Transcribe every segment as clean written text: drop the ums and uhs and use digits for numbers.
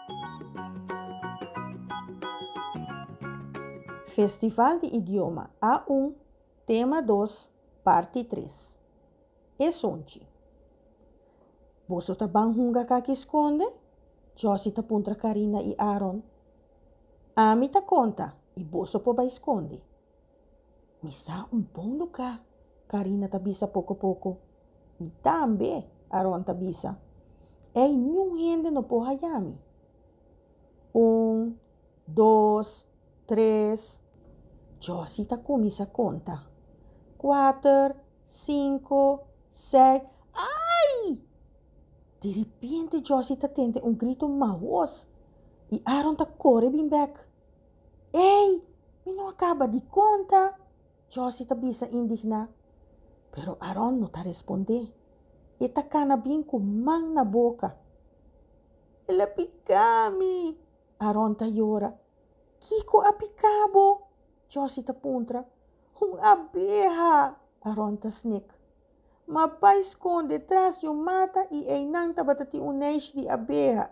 Festival de Idioma A1, Tema 2, Parte 3. Esonchi. Boso ta bang hunga ka esconde? Josie ta puntra Karina e Aaron. Ami ta conta, e boso po ba esconde? Misa bom lugar, Karina ta bisa pouco. Mi tambe, Aaron ta bisa. Ei, nenhum rende no po hayami. 1, 2, 3. Josie ta começa a conta. 4, 5, 6. Ai! De repente, Josie ta tende grito maus. E Aaron ta corre bem back. Ei, me não acaba de conta. Josie ta bisa indigna. Pero Aaron não ta responde. E ta cana bem com mang na boca. Ela picami. Aaron ta llora. Kiko apicabo. Josie ta puntra. Abeja. Aaron ta snick. Mapa esconde tras yung mata e nang tabatati unesh di abeja.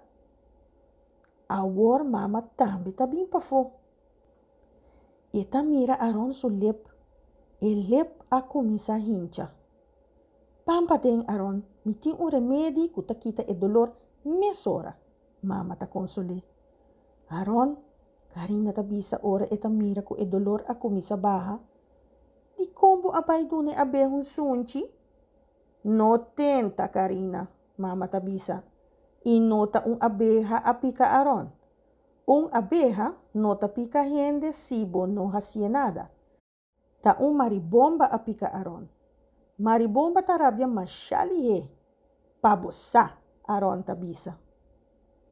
Awor mama tambi tabing pafo. Eta mira Aaron su lip. E lip a começa hincha. Pampa den Aaron, miting un remedi kuta kita dolor mesora. Mama ta console. Aaron, Karina ta bisa ora eta mira ku dolor a começa baha. Di combo abay dune abehun sunchi? No tenta, Karina, mama ta bisa. Inota abeja a pica Aaron. Abeja nota pica gente sibo no hacia nada. Ta maribomba a pica Aaron. Maribomba ta rabia machali he. Pabosa, Aaron ta bisa.